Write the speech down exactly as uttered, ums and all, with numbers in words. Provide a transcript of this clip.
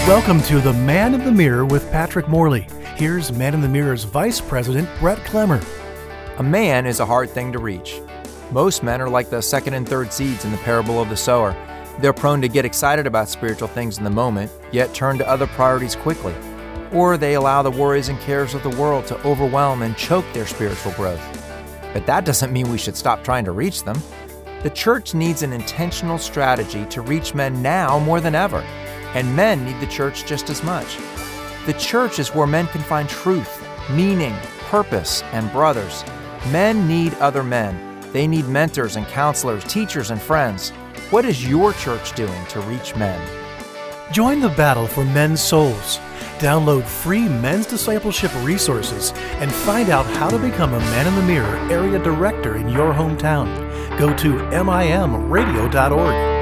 Welcome to The Man in the Mirror with Patrick Morley. Here's Man in the Mirror's Vice President, Brett Clemmer. A man is a hard thing to reach. Most men are like the second and third seeds in the parable of the sower. They're prone to get excited about spiritual things in the moment, yet turn to other priorities quickly. Or they allow the worries and cares of the world to overwhelm and choke their spiritual growth. But that doesn't mean we should stop trying to reach them. The church needs an intentional strategy to reach men now more than ever, and men need the church just as much. The church is where men can find truth, meaning, purpose, and brothers. Men need other men. They need mentors and counselors, teachers and friends. What is your church doing to reach men? Join the battle for men's souls. Download free men's discipleship resources and find out how to become a Man in the Mirror area director in your hometown. Go to M I M radio dot org.